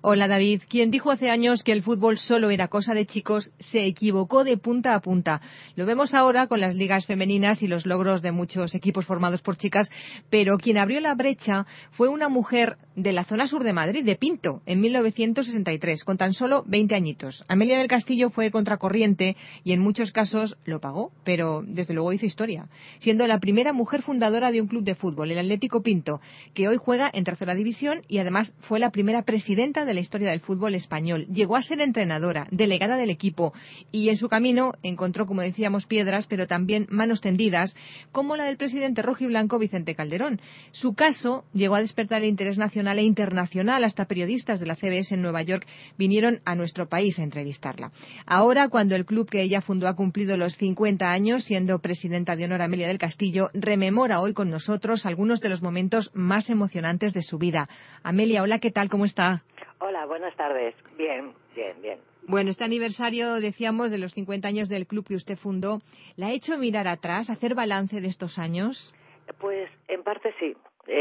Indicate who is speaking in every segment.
Speaker 1: Hola David, quien dijo hace años que el fútbol solo era cosa de chicos se equivocó de punta a punta. Lo vemos ahora con las ligas femeninas y los logros de muchos equipos formados por chicas, pero quien abrió la brecha fue una mujer de la zona sur de Madrid, de Pinto, en 1963, con tan solo 20 añitos. Amelia del Castillo fue contracorriente y en muchos casos lo pagó, pero desde luego hizo historia, siendo la primera mujer fundadora de un club de fútbol, el Atlético Pinto, que hoy juega en tercera división y además fue la primera presidenta de la historia del fútbol español. Llegó a ser entrenadora, delegada del equipo y en su camino encontró, como decíamos, piedras, pero también manos tendidas, como la del presidente rojiblanco Vicente Calderón. Su caso llegó a despertar el interés nacional e internacional. Hasta periodistas de la CBS en Nueva York vinieron a nuestro país a entrevistarla. Ahora, cuando el club que ella fundó ha cumplido los 50 años, siendo presidenta de honor Amelia del Castillo, rememora hoy con nosotros algunos de los momentos más emocionantes de su vida. Amelia, hola, ¿qué tal? ¿Cómo está?
Speaker 2: Hola, buenas tardes. Bien.
Speaker 1: Bueno, este aniversario, decíamos, de los 50 años del club que usted fundó, ¿la ha hecho mirar atrás, hacer balance de estos años?
Speaker 2: Pues en parte sí.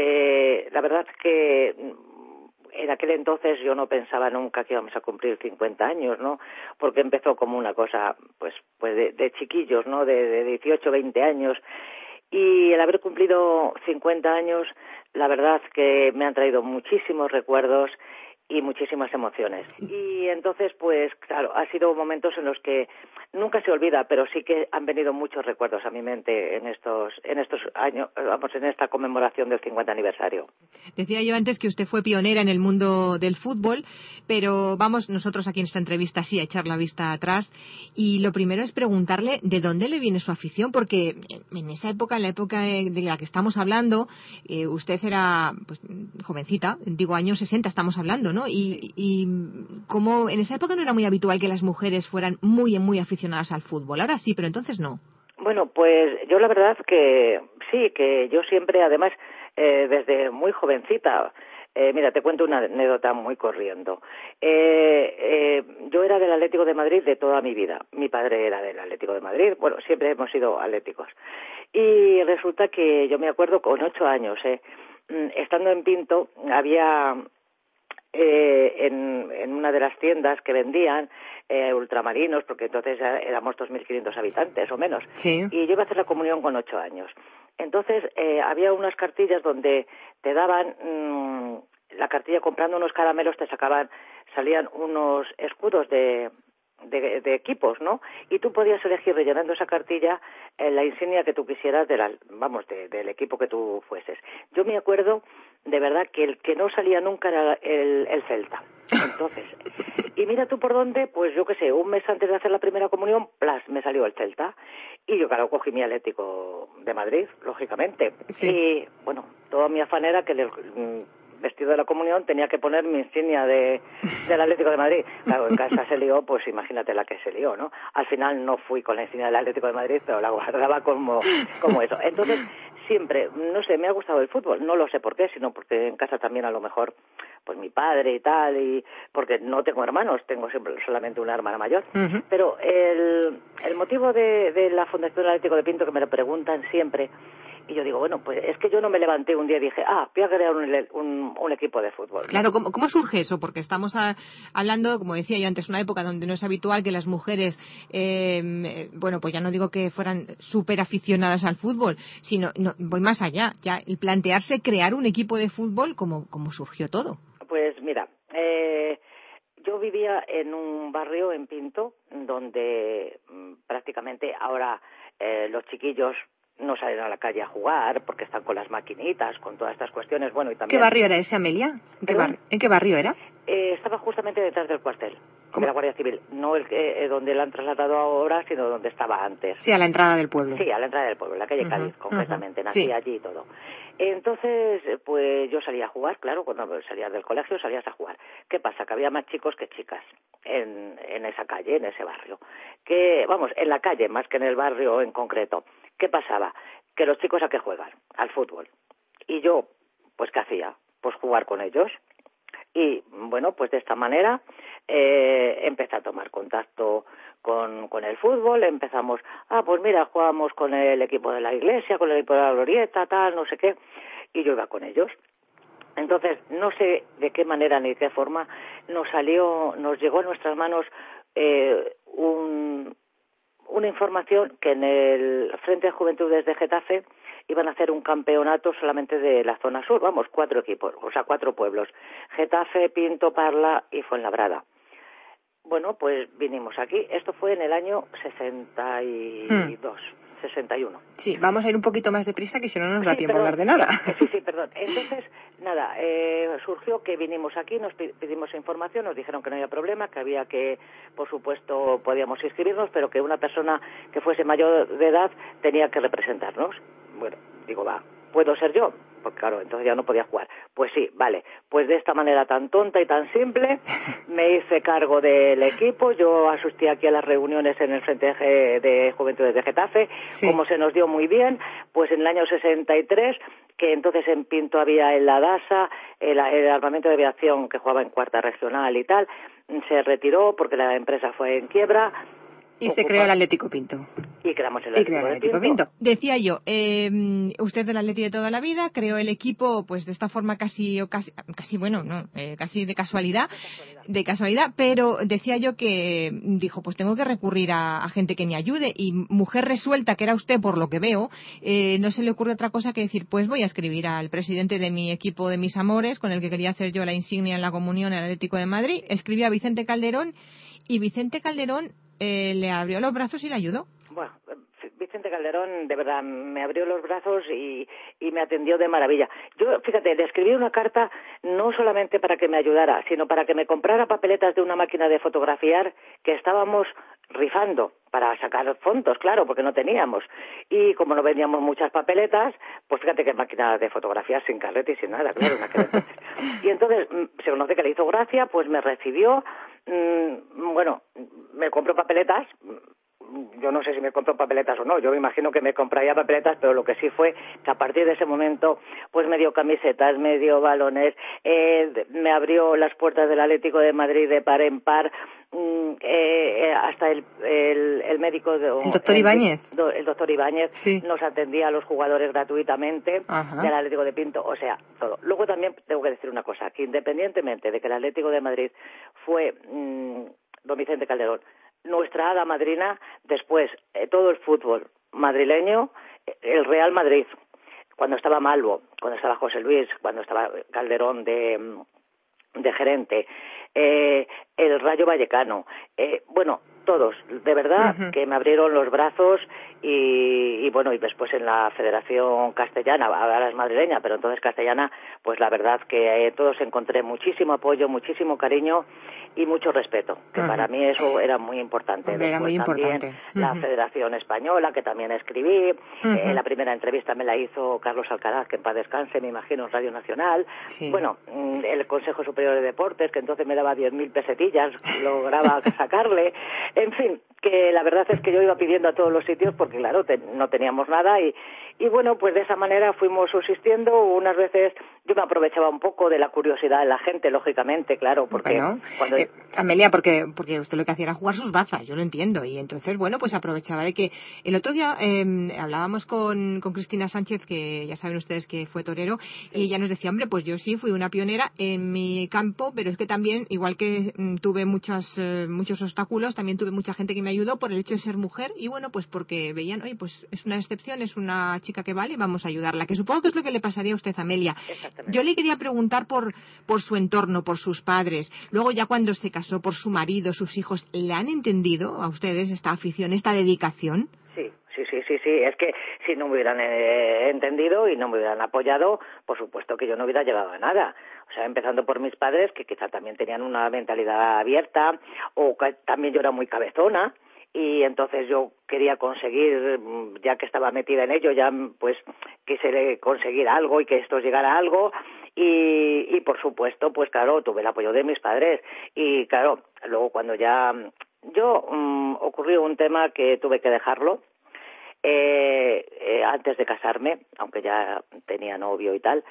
Speaker 2: La verdad que en aquel entonces yo no pensaba nunca que íbamos a cumplir 50 años, ¿no? Porque empezó como una cosa, pues de chiquillos, ¿no? De 18, 20 años. Y el haber cumplido 50 años, la verdad que me han traído muchísimos recuerdos y muchísimas emociones. Y entonces, pues claro, ha sido momentos en los que nunca se olvida, pero sí que han venido muchos recuerdos a mi mente en estos años, vamos, en esta conmemoración del 50 aniversario.
Speaker 1: Decía yo antes que usted fue pionera en el mundo del fútbol, pero vamos nosotros aquí en esta entrevista sí a echar la vista atrás. Y lo primero es preguntarle de dónde le viene su afición, porque en esa época, en la época de la que estamos hablando, usted era pues jovencita, digo años 60 estamos hablando, ¿no? Y como en esa época no era muy habitual que las mujeres fueran muy aficionadas al fútbol. Ahora sí, pero entonces no.
Speaker 2: Bueno, pues yo la verdad que sí, que yo siempre, además, desde muy jovencita, mira, te cuento una anécdota muy corriendo. Yo era del Atlético de Madrid de toda mi vida. Mi padre era del Atlético de Madrid. Bueno, siempre hemos sido atléticos. Y resulta que yo me acuerdo con 8 años, estando en Pinto, había en una de las tiendas que vendían ultramarinos, porque entonces éramos 2.500 habitantes o menos,
Speaker 1: sí.
Speaker 2: Y yo iba a hacer la comunión con 8 años. Entonces había unas cartillas donde te daban la cartilla, comprando unos caramelos salían unos escudos de equipos, ¿no? Y tú podías elegir, rellenando esa cartilla, la insignia que tú quisieras del equipo que tú fueses. Yo me acuerdo de verdad que el que no salía nunca era el Celta. Entonces, y mira tú por dónde, pues yo qué sé, un mes antes de hacer la primera comunión, me salió el Celta. Y yo, claro, cogí mi Atlético de Madrid, lógicamente.
Speaker 1: Sí.
Speaker 2: Y, bueno, toda mi afán era que vestido de la comunión tenía que poner mi insignia del Atlético de Madrid. Claro, en casa se lió, pues imagínate la que se lió, ¿no? Al final no fui con la insignia del Atlético de Madrid, pero la guardaba como eso. Entonces, siempre, no sé, me ha gustado el fútbol. No lo sé por qué, sino porque en casa también a lo mejor, pues mi padre y tal, y porque no tengo hermanos, tengo solamente una hermana mayor.
Speaker 1: Uh-huh.
Speaker 2: Pero el motivo de la Fundación del Atlético de Pinto, que me lo preguntan siempre, y yo digo, bueno, pues es que yo no me levanté un día y dije, voy a crear un equipo de fútbol, ¿no?
Speaker 1: Claro, ¿cómo surge eso? Porque estamos hablando, como decía yo antes, una época donde no es habitual que las mujeres, bueno, pues ya no digo que fueran súper aficionadas al fútbol, sino, no, voy más allá, ya el plantearse crear un equipo de fútbol, ¿cómo surgió todo?
Speaker 2: Pues mira, yo vivía en un barrio en Pinto donde prácticamente ahora los chiquillos no salen a la calle a jugar porque están con las maquinitas, con todas estas cuestiones. Bueno, y también...
Speaker 1: ¿Qué barrio era ese, Amelia? ¿En qué barrio era?
Speaker 2: Estaba justamente detrás del cuartel
Speaker 1: ¿Cómo?
Speaker 2: de la Guardia Civil, no donde la han trasladado ahora, sino donde estaba antes.
Speaker 1: Sí, a la entrada del pueblo.
Speaker 2: Sí, a la entrada del pueblo, en la calle Cádiz, concretamente. Nací
Speaker 1: sí.
Speaker 2: allí y todo. Entonces, pues yo salía a jugar, claro, cuando salías del colegio salías a jugar. ¿Qué pasa? Que había más chicos que chicas en esa calle, en ese barrio. Vamos, en la calle más que en el barrio en concreto. ¿Qué pasaba? Que los chicos ¿a qué juegan? Al fútbol. Y yo, pues ¿qué hacía? Pues jugar con ellos. Y bueno, pues de esta manera empecé a tomar contacto con el fútbol. Empezamos, pues mira, jugábamos con el equipo de la iglesia, con el equipo de la glorieta, tal, no sé qué, y yo iba con ellos. Entonces, no sé de qué manera ni de qué forma nos llegó a nuestras manos una información que en el Frente de Juventudes de Getafe iban a hacer un campeonato solamente de la zona sur, 4 equipos, o sea, 4 pueblos, Getafe, Pinto, Parla y Fuenlabrada. Bueno, pues vinimos aquí, esto fue en el año 61.
Speaker 1: Sí, vamos a ir un poquito más deprisa, que si no nos da tiempo a hablar de nada.
Speaker 2: Sí, perdón. Entonces, nada, surgió que vinimos aquí, nos pedimos información, nos dijeron que no había problema, que había que, por supuesto, podíamos inscribirnos, pero que una persona que fuese mayor de edad tenía que representarnos. Bueno, digo, ¿puedo ser yo? Porque claro, entonces ya no podía jugar. Pues sí, vale. Pues de esta manera tan tonta y tan simple me hice cargo del equipo. Yo asistí aquí a las reuniones en el Frente de Juventudes de Getafe. Sí. Como se nos dio muy bien, pues en el año 63, que entonces en Pinto había en la DASA, el armamento de aviación que jugaba en cuarta regional y tal, se retiró porque la empresa fue en quiebra.
Speaker 1: Y se creó el Atlético Pinto.
Speaker 2: Y creamos el Atlético Pinto.
Speaker 1: Decía yo, usted del Atleti de toda la vida, creó el equipo pues de esta forma casi de casualidad, pero decía yo que dijo, pues tengo que recurrir a gente que me ayude, y mujer resuelta que era usted, por lo que veo, no se le ocurre otra cosa que decir, pues voy a escribir al presidente de mi equipo de mis amores, con el que quería hacer yo la insignia en la comunión en el Atlético de Madrid. Escribí a Vicente Calderón, y Vicente Calderón le abrió los brazos y le ayudó.
Speaker 2: Bueno, Vicente Calderón de verdad me abrió los brazos y me atendió de maravilla. Yo, fíjate, le escribí una carta no solamente para que me ayudara, sino para que me comprara papeletas de una máquina de fotografiar que estábamos rifando para sacar fondos, claro, porque no teníamos. Y como no vendíamos muchas papeletas, pues fíjate que máquina de fotografiar sin carrete y sin nada, claro. Y entonces se conoce que le hizo gracia, pues me recibió, bueno, me compró papeletas. Yo no sé si me compró papeletas o no, yo me imagino que me compraría papeletas, pero lo que sí fue que a partir de ese momento pues me dio camisetas, me dio balones, me abrió las puertas del Atlético de Madrid de par en par, hasta el médico, el
Speaker 1: doctor Ibáñez.
Speaker 2: El doctor Ibáñez
Speaker 1: sí.
Speaker 2: Nos atendía a los jugadores gratuitamente.
Speaker 1: Ajá.
Speaker 2: Del Atlético de Pinto, o sea, todo. Luego también tengo que decir una cosa, que independientemente de que el Atlético de Madrid fue don Vicente Calderón, nuestra hada madrina, después todo el fútbol madrileño, el Real Madrid, cuando estaba Malvo, cuando estaba José Luis, cuando estaba Calderón de gerente, el Rayo Vallecano, bueno, todos, de verdad, uh-huh. que me abrieron los brazos y bueno, y después en la Federación Castellana, ahora es madrileña, pero entonces castellana, pues la verdad que todos encontré muchísimo apoyo, muchísimo cariño y mucho respeto, que uh-huh. para mí eso era muy importante.
Speaker 1: Hombre, era muy importante.
Speaker 2: Uh-huh. La Federación Española, que también escribí, uh-huh. La primera entrevista me la hizo Carlos Alcaraz, que en paz descanse, me imagino, en Radio Nacional. Sí. Bueno, el Consejo Superior de Deportes, que entonces me daba 10.000 pesetillas, lograba sacarle. En fin, que la verdad es que yo iba pidiendo a todos los sitios porque, claro, no teníamos nada y bueno, pues de esa manera fuimos subsistiendo. Unas veces yo me aprovechaba un poco de la curiosidad de la gente, lógicamente, claro, porque...
Speaker 1: Bueno, Amelia, porque usted lo que hacía era jugar sus bazas, yo lo entiendo, y entonces, bueno, pues aprovechaba de que... El otro día hablábamos con Cristina Sánchez, que ya saben ustedes que fue torero, y ella nos decía, hombre, pues yo sí fui una pionera en mi campo, pero es que también, igual que tuve muchos obstáculos, también tuve mucha gente que me ayudó por el hecho de ser mujer, y bueno, pues porque veían, oye, pues es una excepción, es una chica que vale, vamos a ayudarla, que supongo que es lo que le pasaría a usted, Amelia. Yo le quería preguntar por su entorno, por sus padres, luego ya cuando se casó, por su marido, sus hijos, ¿le han entendido a ustedes esta afición, esta dedicación?
Speaker 2: Sí, es que si no me hubieran entendido y no me hubieran apoyado, por supuesto que yo no hubiera llegado a nada. O sea, empezando por mis padres, que quizá también tenían una mentalidad abierta, o que también yo era muy cabezona, y entonces yo quería conseguir, ya que estaba metida en ello, ya pues quise conseguir algo y que esto llegara a algo, y por supuesto, pues claro, tuve el apoyo de mis padres, y claro, luego cuando ya ocurrió un tema que tuve que dejarlo, antes de casarme, aunque ya tenía novio y tal,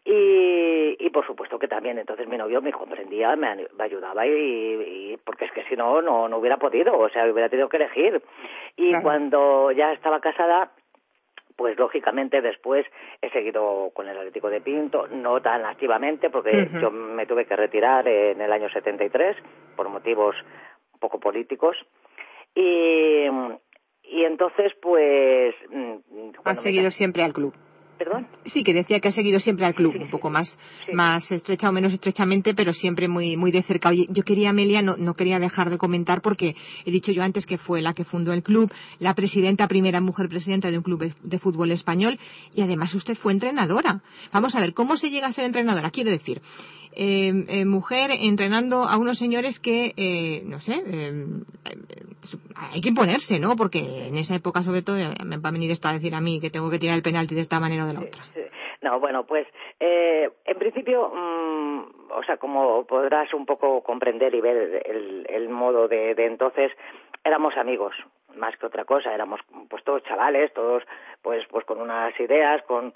Speaker 2: y por supuesto que también entonces mi novio me comprendía, me ayudaba y porque es que si no hubiera podido, o sea, hubiera tenido que elegir. Y claro. Cuando ya estaba casada, pues lógicamente después he seguido con el Atlético de Pinto, no tan activamente porque yo me tuve que retirar en el año 73 por motivos un poco políticos y entonces pues...
Speaker 3: ¿Has seguido siempre al club?
Speaker 2: ¿Perdón?
Speaker 3: Sí, que decía que ha seguido siempre al club,
Speaker 2: Sí,
Speaker 3: un poco
Speaker 2: sí.
Speaker 3: más estrecha o menos estrechamente, pero siempre muy muy de cerca. Oye, yo quería, Amelia, no quería dejar de comentar porque he dicho yo antes que fue la que fundó el club, la primera mujer presidenta de un club de fútbol español, y además usted fue entrenadora. Vamos a ver, ¿cómo se llega a ser entrenadora? Quiero decir, mujer entrenando a unos señores que, no sé, hay que imponerse, ¿no? Porque en esa época, sobre todo, me va a venir esto a decir a mí que tengo que tirar el penalti de esta manera o de la otra.
Speaker 2: Sí. No, bueno, pues en principio, o sea, como podrás un poco comprender y ver el modo de entonces, éramos amigos, más que otra cosa, éramos pues todos chavales, todos pues con unas ideas, con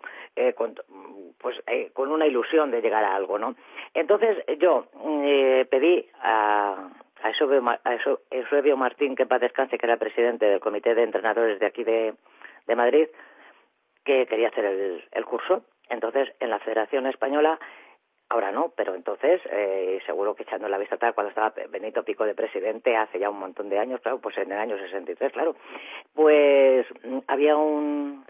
Speaker 2: una ilusión de llegar a algo, ¿no? Entonces yo pedí a Eusebio Martín, que en paz descanse, que era el presidente del comité de entrenadores de aquí de Madrid, que quería hacer el curso. Entonces, en la Federación Española, ahora no, pero entonces, seguro que echando la vista atrás, cuando estaba Benito Pico de presidente, hace ya un montón de años, claro, pues en el año 63, claro, pues había un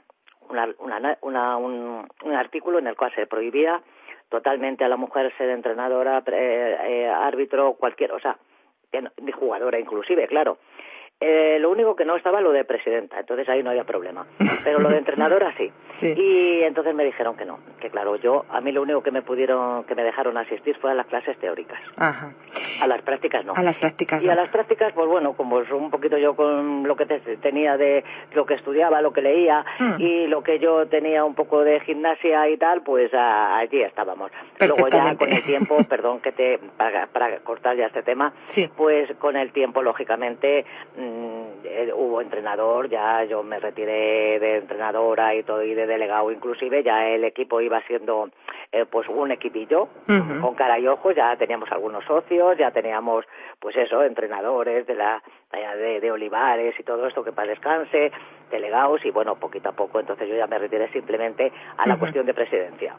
Speaker 2: artículo en el cual se prohibía totalmente a la mujer ser entrenadora, árbitro, o sea, ni jugadora inclusive, claro. Lo único que no estaba lo de presidenta, entonces ahí no había problema, pero lo de entrenadora sí. Y entonces me dijeron que no, que claro, a mí lo único que me dejaron asistir fue a las clases teóricas.
Speaker 3: Ajá.
Speaker 2: A las prácticas no.
Speaker 3: A las prácticas
Speaker 2: y
Speaker 3: no.
Speaker 2: A las prácticas, pues bueno, como un poquito yo con lo que tenía de lo que estudiaba, lo que leía y lo que yo tenía un poco de gimnasia y tal, pues allí estábamos. Luego ya con el tiempo, perdón que para cortar ya este tema, pues con el tiempo lógicamente hubo entrenador, ya yo me retiré de entrenadora y todo y de delegado inclusive, ya el equipo iba siendo pues un equipillo con cara y ojos, ya teníamos algunos socios, ya teníamos pues eso, entrenadores de la talla de Olivares y todo esto, que para descanse, delegados y bueno, poquito a poco, entonces yo ya me retiré simplemente a la cuestión de presidencia.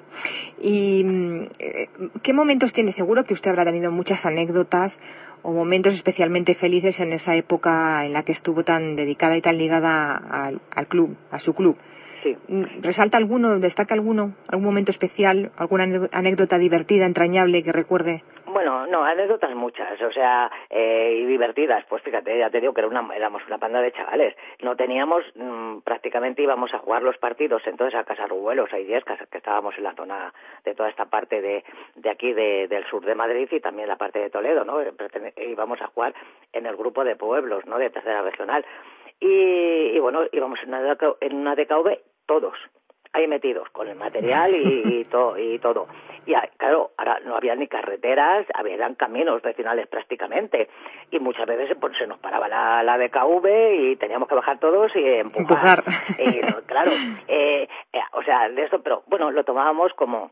Speaker 3: ¿Y qué momentos tiene? Seguro que usted habrá tenido muchas anécdotas o momentos especialmente felices en esa época en la que estuvo tan dedicada y tan ligada al club, a su club.
Speaker 2: Sí.
Speaker 3: ¿Resalta alguno, destaca algún momento especial, alguna anécdota divertida, entrañable que recuerde?
Speaker 2: Bueno, no, anécdotas muchas, o sea, y divertidas. Pues fíjate, ya te digo que éramos una panda de chavales. No teníamos, prácticamente íbamos a jugar los partidos entonces a Casa Rubuelos, a Illescas, que estábamos en la zona de toda esta parte de aquí del sur de Madrid y también la parte de Toledo, ¿no? Íbamos a jugar en el grupo de pueblos, ¿no? De tercera regional. Y bueno, íbamos en una DKV todos ahí metidos con el material y todo. Y claro, ahora no había ni carreteras, eran caminos vecinales prácticamente. Y muchas veces pues, se nos paraba la DKV y teníamos que bajar todos y empujar. Claro, o sea, de eso, pero bueno, lo tomábamos como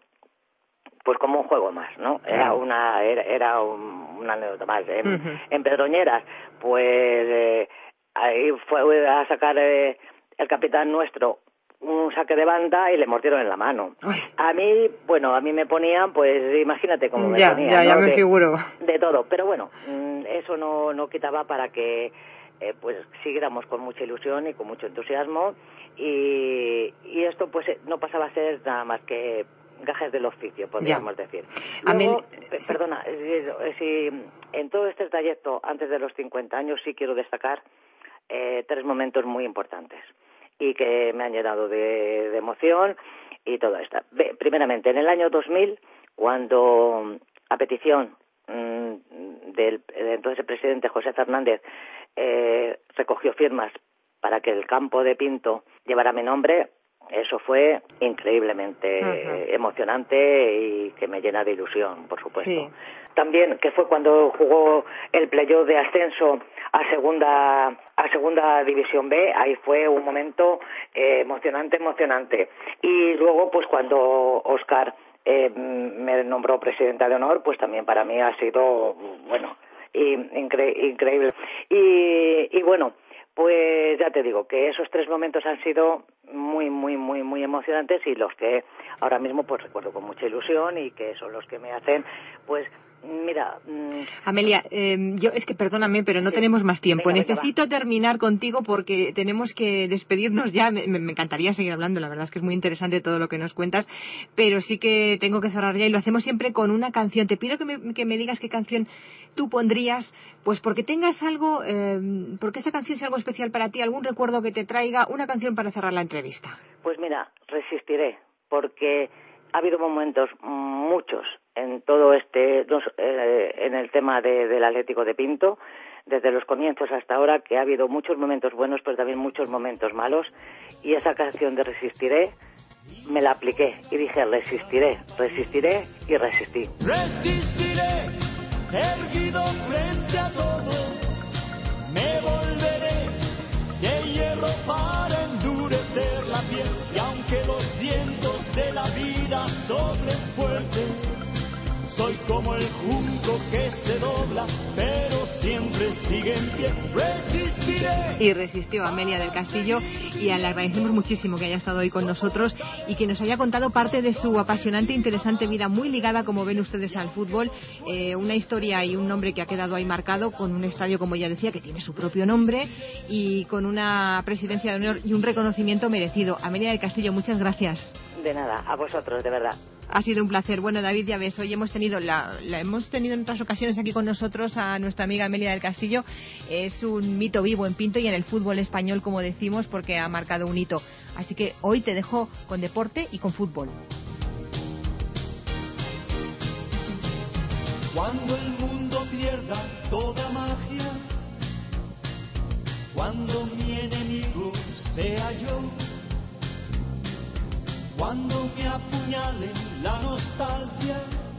Speaker 2: un juego más, ¿no? Era una anécdota más. En Pedroñeras, pues ahí fue a sacar el capitán nuestro un saque de banda y le mordieron en la mano.
Speaker 3: Ay.
Speaker 2: A mí me ponían, pues imagínate cómo me ponían,
Speaker 3: ya
Speaker 2: ¿no?
Speaker 3: me figuro.
Speaker 2: De todo, pero bueno, eso no quitaba para que pues siguiéramos con mucha ilusión y con mucho entusiasmo y esto pues no pasaba a ser nada más que gajes del oficio, podríamos decir. Luego, perdona, si en todo este trayecto antes de los 50 años sí quiero destacar 3 momentos muy importantes y que me han llenado de emoción y todo esto. Primeramente, en el año 2000, cuando a petición del entonces presidente José Fernández recogió firmas para que el campo de Pinto llevara mi nombre, eso fue increíblemente emocionante y que me llena de ilusión, por supuesto.
Speaker 3: Sí.
Speaker 2: También que fue cuando jugó el playoff de ascenso a segunda división B, ahí fue un momento emocionante. Y luego pues cuando Óscar me nombró presidenta de honor, pues también para mí ha sido bueno increíble. Y bueno, Pues ya te digo que esos 3 momentos han sido muy, muy, muy, muy emocionantes y los que ahora mismo pues recuerdo con mucha ilusión y que son los que me hacen, pues mira...
Speaker 3: Amelia, yo es que perdóname, pero no tenemos más tiempo. Necesito terminar contigo porque tenemos que despedirnos ya. Me encantaría seguir hablando, la verdad es que es muy interesante todo lo que nos cuentas, pero sí que tengo que cerrar ya y lo hacemos siempre con una canción. Te pido que me digas qué canción tú pondrías, pues porque tengas algo, porque esa canción sea algo especial para ti, algún recuerdo que te traiga, una canción para cerrar la entrevista.
Speaker 2: Pues mira, Resistiré, porque ha habido momentos, muchos, en todo en el tema del Atlético de Pinto, desde los comienzos hasta ahora, que ha habido muchos momentos buenos, pero también muchos momentos malos, y esa canción de Resistiré me la apliqué y dije resistiré, resistiré y resistí.
Speaker 4: Resistiré, erguido frente a todo, me volveré de hierro para endurecer la piel, y aunque los vientos de la vida soplen fuerte, soy como el junco que se dobla, pero siempre sigue en pie. Resistiré.
Speaker 3: Y resistió Amelia del Castillo, y le agradecemos muchísimo que haya estado hoy con nosotros y que nos haya contado parte de su apasionante e interesante vida, muy ligada, como ven ustedes, al fútbol. Una historia y un nombre que ha quedado ahí marcado, con un estadio, como ella decía, que tiene su propio nombre, y con una presidencia de honor y un reconocimiento merecido. Amelia del Castillo, muchas gracias.
Speaker 2: De nada, a vosotros, de verdad.
Speaker 3: Ha sido un placer. Bueno, David, ya ves, hoy hemos tenido hemos tenido en otras ocasiones aquí con nosotros a nuestra amiga Amelia del Castillo. Es un mito vivo en Pinto y en el fútbol español, como decimos, porque ha marcado un hito. Así que hoy te dejo con deporte y con fútbol.
Speaker 4: Cuando el mundo pierda toda magia, cuando mi enemigo sea yo, cuando me apuñale la nostalgia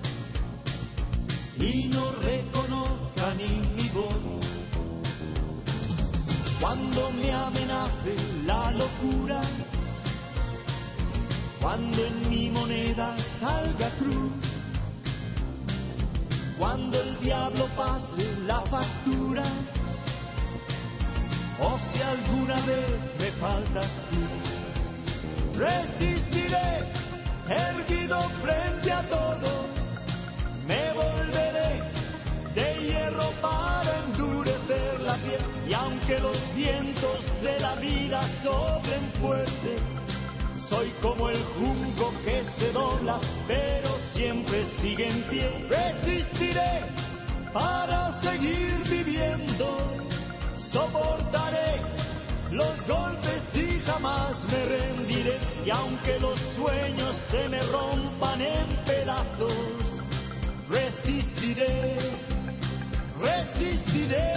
Speaker 4: y no reconozca ni mi voz, cuando me amenace la locura, cuando en mi moneda salga cruz, cuando el diablo pase la factura, o si alguna vez me faltas tú. Resistiré, erguido frente a todo, me volveré de hierro para endurecer la piel, y aunque los vientos de la vida soplen fuerte, soy como el junco que se dobla, pero siempre sigue en pie. Resistiré para seguir viviendo, soportaré los golpes y jamás me rendiré, y aunque los sueños se me rompan en pedazos, resistiré, resistiré.